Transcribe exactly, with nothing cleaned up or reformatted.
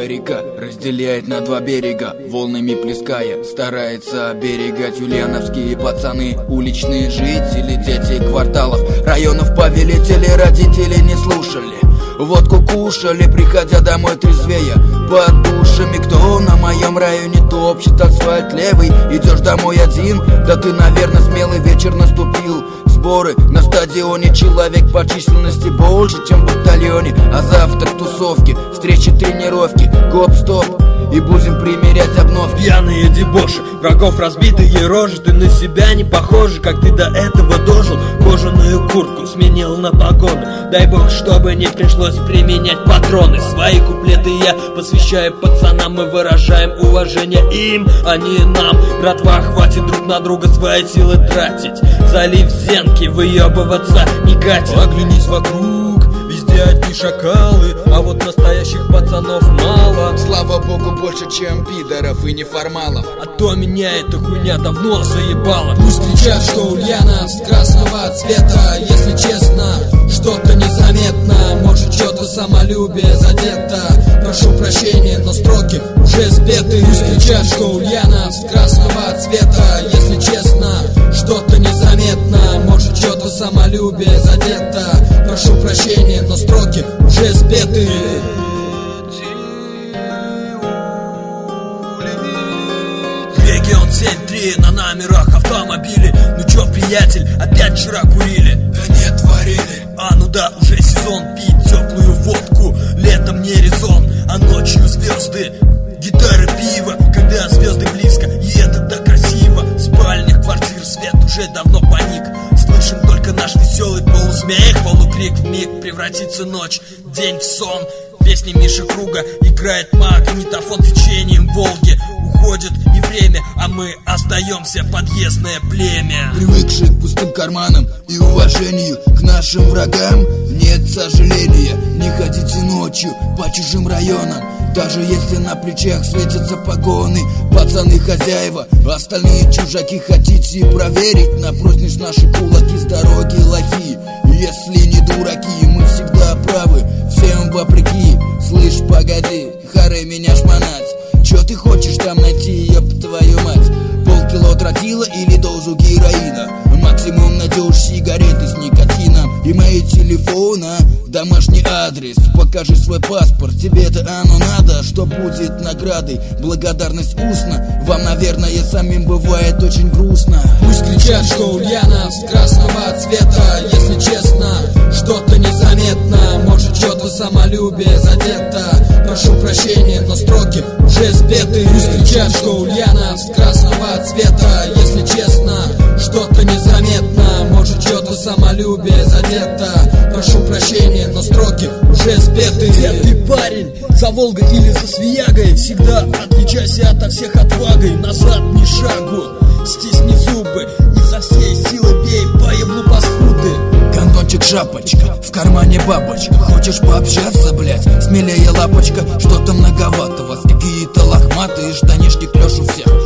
Тихая река разделяет на два берега, волнами плеская, старается оберегать ульяновские пацаны, уличные жители, дети кварталов, районов повелители, родители не слушали. Водку кушали, приходя домой трезвея, под душами. Кто на моем районе топчет асфальт левый? Идешь домой один, да ты, наверное, смелый. Вечер наступил, сборы на стадионе, человек по численности больше, чем в батальоне. А завтра тусовки, встречи, тренировки, гоп-стоп, и будем примерять обновки. Пьяные дебоши, врагов разбитые рожи, ты на себя не похожи, как ты до этого дожил. Кожаную куртку сменил на погоны, дай бог, чтобы не пришлось применять патроны. Свои куплеты я посвящаю пацанам, мы выражаем уважение им, а не нам. Братва, хватит друг на друга свои силы тратить, залив зенки, выебываться не катит. Оглянись вокруг, везде одни шакалы, а вот настоящих пацанов мало. Слава богу, больше, чем пидоров и неформалов. А то меня эта хуйня давно заебала. Пусть кричат, что Ульяновск красного цвета. Если честно, что-то незаметно, может, что-то самолюбие задето. Прошу прощения, но строки уже спеты. Пусть кричат, что Ульяновск красного цвета. Если честно, что-то незаметно, может, что-то самолюбие задето. Прошу прощения, но строки уже спеты. Регион семь три на номерах автомобилей. Ну чё, приятель, опять вчера курили? Да не творили. А ну да, уже сезон пить теплую водку. Летом не резон, а ночью звезды, гитары, пиво. Когда звезды близко, и это так красиво. В спальнях квартир свет уже давно паник. Слышим только наш веселый полусмех, полукрик. Вмиг превратится ночь, день в сон. Песни Миши Круга играет магнитофон течением Волги. Уходит и время, а мы остаемся подъездное племя. Привыкшие к пустым карманам и уважению к нашим врагам, нет сожаления. Не ходите ночью по чужим районам, даже если на плечах светятся погоны. Пацаны хозяева, остальные чужаки. Хотите проверить, напротив наши кулаки с дороги лохи. Если не дураки, мы всегда правы, всем вопреки. Слышь, погоди, харе меня шмонать. Чё ты хочешь там найти, ёб твою мать? Полкило тротила или дозу героина? Максимум найдешь сигареты с никотином. Имей телефона, домашний адрес, покажи свой паспорт. Тебе-то оно надо, что будет наградой? Благодарность устно, вам, наверное, самим бывает очень грустно. Пусть кричат, что Ульяновск красного цвета. Если честно, что-то незаметно, может, что-то самолюбие задето. Прошу прощения, но строки уже спеты. Пусть кричат, что Ульяновск красного цвета. Если честно, что-то незаметно, может, что-то самолюбие задето. Прошу прощения, но строки уже спеты. Где ты, парень? За Волгой или за Свиягой? Всегда отличайся ото всех отвагой. Назад ни шагу, стисни зубы и со всей силы бей по еблу паскуды. Гондончик, шапочка, в кармане бабочка. Хочешь пообщаться, блять? Смелее, лапочка. Что-то многовато вас, какие-то лохматые штанишки клёш у всех.